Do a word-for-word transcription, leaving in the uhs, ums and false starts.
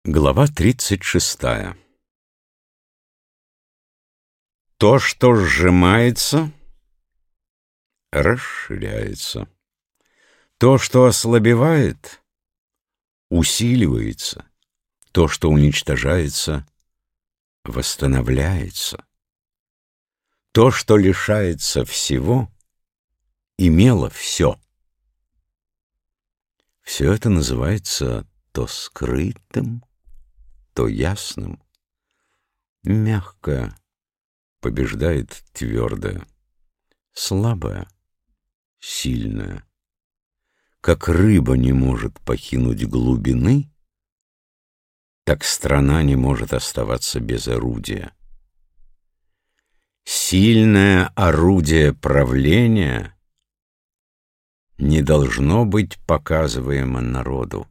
Глава тридцать шестая. То, что сжимается, расширяется. То, что ослабевает, усиливается. То, что уничтожается, восстановляется. То, что лишается всего, имело все. Все это называется то скрытым, то ясным. Мягкое побеждает твердое, слабое — сильное. Как рыба не может покинуть глубины, так страна не может оставаться без орудия. Сильное орудие правления не должно быть показываемо народу.